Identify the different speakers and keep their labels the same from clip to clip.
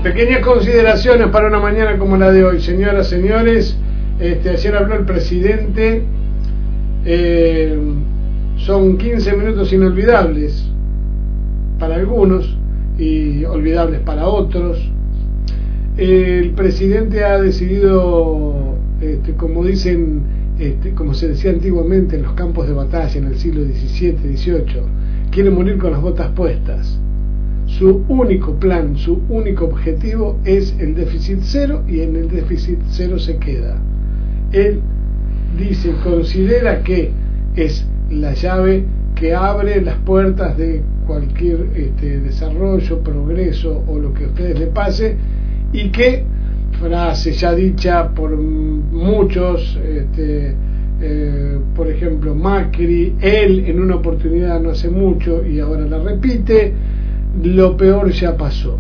Speaker 1: Pequeñas consideraciones para una mañana como la de hoy, señoras, señores. Ayer habló el presidente. Son 15 minutos inolvidables para algunos y olvidables para otros. El presidente ha decidido, como dicen, como se decía antiguamente en los campos de batalla en el siglo XVII, XVIII, quiere morir con las botas puestas. Su único plan, su único objetivo es el déficit cero, y en el déficit cero se queda. Él dice, considera que es la llave que abre las puertas de cualquier desarrollo, progreso o lo que a ustedes les pase, y que, frase ya dicha por muchos, por ejemplo Macri, él en una oportunidad no hace mucho y ahora la repite, lo peor ya pasó.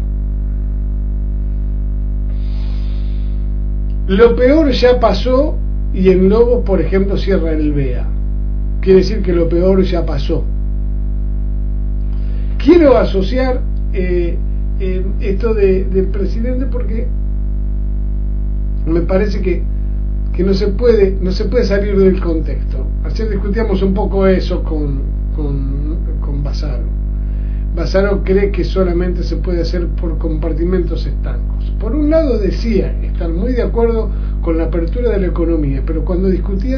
Speaker 1: Lo peor ya pasó, y en Lobos, por ejemplo, cierra el BEA. Quiere decir que lo peor ya pasó. Quiero asociar esto del presidente porque me parece que no se puede salir del contexto. Ayer discutíamos un poco eso con Bassaro. Bassaro cree que solamente se puede hacer por compartimentos estancos. Por un lado decía estar muy de acuerdo con la apertura de la economía, pero cuando discutía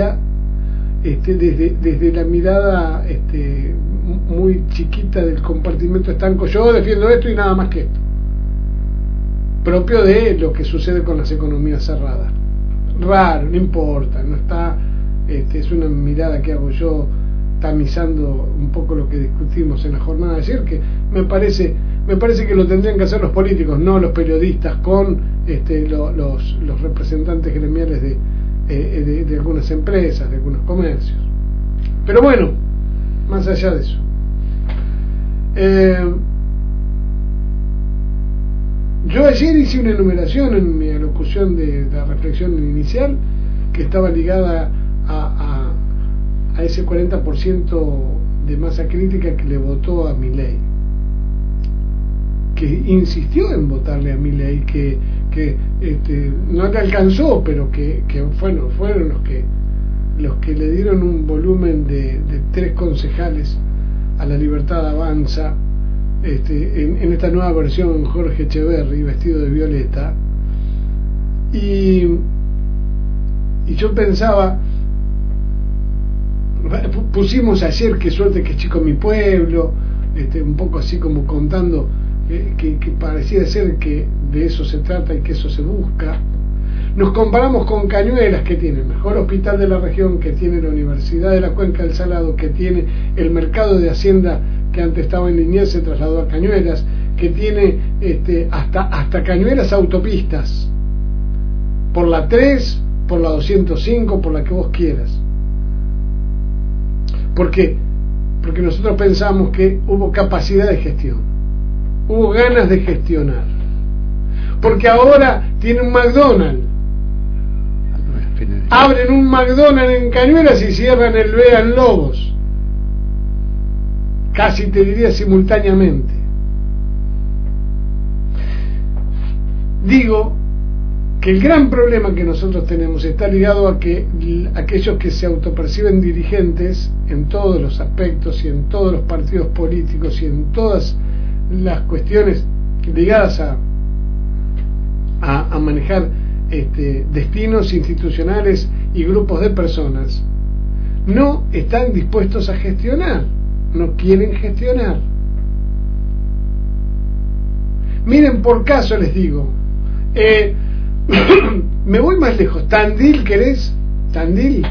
Speaker 1: desde la mirada muy chiquita del compartimento estanco. Yo defiendo esto y nada más que esto, propio de lo que sucede con las economías cerradas. Raro, no importa, no está, es una mirada que hago yo tamizando un poco lo que discutimos en la jornada de ayer, que me parece que lo tendrían que hacer los políticos, no los periodistas con los representantes gremiales de algunas empresas, de algunos comercios. Pero bueno, más allá de eso, yo ayer hice una enumeración en mi alocución de la reflexión inicial que estaba ligada a ese 40% de masa crítica que le votó a Milei, que insistió en votarle a Milei, que no le alcanzó, pero que fueron los que le dieron un volumen de 3 concejales a La Libertad Avanza, en esta nueva versión Jorge Echeverri vestido de violeta. Y yo pensaba, pusimos ayer qué suerte que es chico mi pueblo, un poco así como contando que pareciera ser que de eso se trata y que eso se busca. Nos comparamos con Cañuelas, que tiene el mejor hospital de la región, que tiene la Universidad de la Cuenca del Salado, que tiene el mercado de Hacienda que antes estaba en Liniers, se trasladó a Cañuelas, que tiene hasta Cañuelas autopistas, por la 3, por la 205, por la que vos quieras. Porque nosotros pensamos que hubo capacidad de gestión, hubo ganas de gestionar, porque ahora tienen un McDonald's, abren un McDonald's en Cañuelas y cierran el BEA en Lobos, casi te diría simultáneamente. Digo que el gran problema que nosotros tenemos está ligado a que aquellos que se autoperciben dirigentes en todos los aspectos y en todos los partidos políticos y en todas las cuestiones ligadas a manejar destinos institucionales y grupos de personas, no están dispuestos a gestionar, no quieren gestionar. Miren, por caso les digo, me voy más lejos. Tandil, ¿querés? Tandil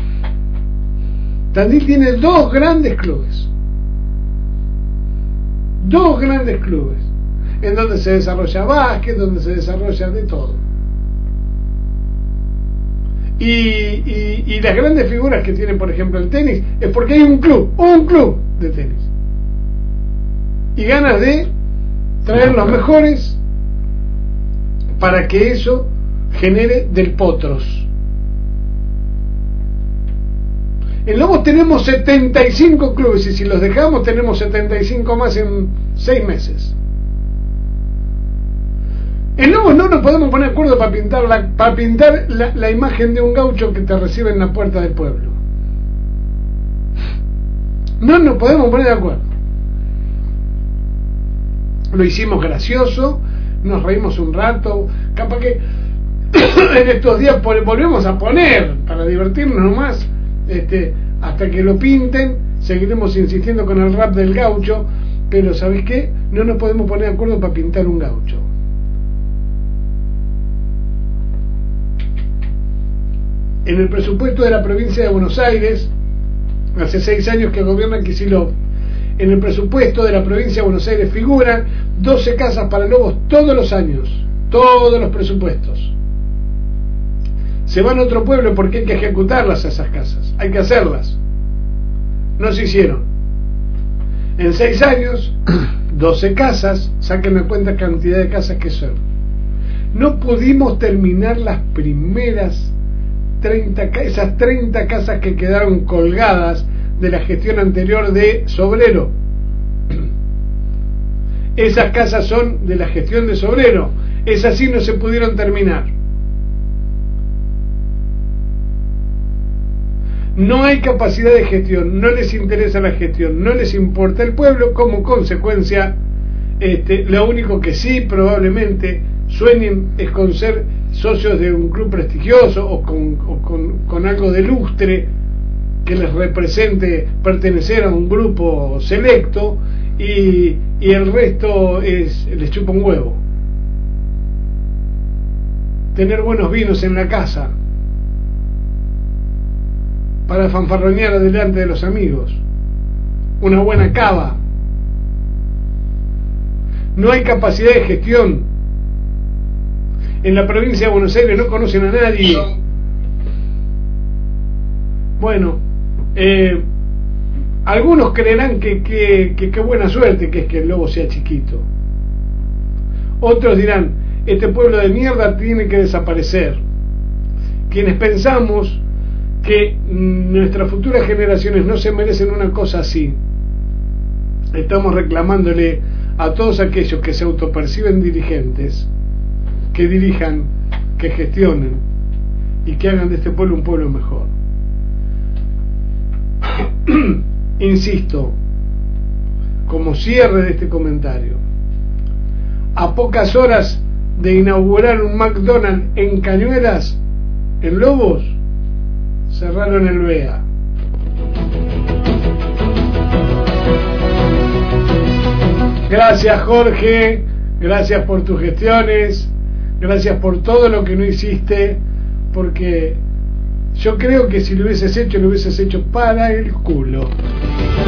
Speaker 1: tiene 2 grandes clubes, en donde se desarrolla básquet, donde se desarrolla de todo, y las grandes figuras que tienen, por ejemplo, el tenis, es porque hay un club de tenis, y ganas de traer los mejores para que eso genere del potros. En Lobos tenemos 75 clubes, y si los dejamos tenemos 75 más en 6 meses. En Lobos no nos podemos poner de acuerdo para pintar la imagen de un gaucho que te recibe en la puerta del pueblo. No nos podemos poner de acuerdo. Lo hicimos gracioso, nos reímos un rato, capaz que en estos días volvemos a poner para divertirnos nomás, hasta que lo pinten. Seguiremos insistiendo con el rap del gaucho, pero ¿sabes qué? No nos podemos poner de acuerdo para pintar un gaucho. En el presupuesto de la provincia de Buenos Aires, hace 6 años que gobierna Kicillof, en el presupuesto de la provincia de Buenos Aires figuran 12 casas para lobos todos los años, todos los presupuestos. Se van a otro pueblo porque hay que ejecutarlas a esas casas, hay que hacerlas. No se hicieron. En 6 años, 12 casas, saquen la cuenta cantidad de casas que son. No pudimos terminar las primeras 30 casas que quedaron colgadas de la gestión anterior de Sobrero. Esas casas son de la gestión de Sobrero. Esas sí no se pudieron terminar. No hay capacidad de gestión, no les interesa la gestión, no les importa el pueblo. Como consecuencia, lo único que sí probablemente sueñen es con ser socios de un club prestigioso o con algo de lustre que les represente pertenecer a un grupo selecto, y el resto les chupa un huevo. Tener buenos vinos en la casa para fanfarronear delante de los amigos, una buena cava. No hay capacidad de gestión. En la provincia de Buenos Aires no conocen a nadie. Bueno, algunos creerán que buena suerte que es que el lobo sea chiquito. Otros dirán, este pueblo de mierda tiene que desaparecer. Quienes pensamos que nuestras futuras generaciones no se merecen una cosa así, estamos reclamándole a todos aquellos que se autoperciben dirigentes, que dirijan, que gestionen y que hagan de este pueblo un pueblo mejor. Insisto, como cierre de este comentario, a pocas horas de inaugurar un McDonald's en Cañuelas, en Lobos, cerraron el BEA. Gracias, Jorge, gracias por tus gestiones, gracias por todo lo que no hiciste, porque yo creo que si lo hubieses hecho para el culo.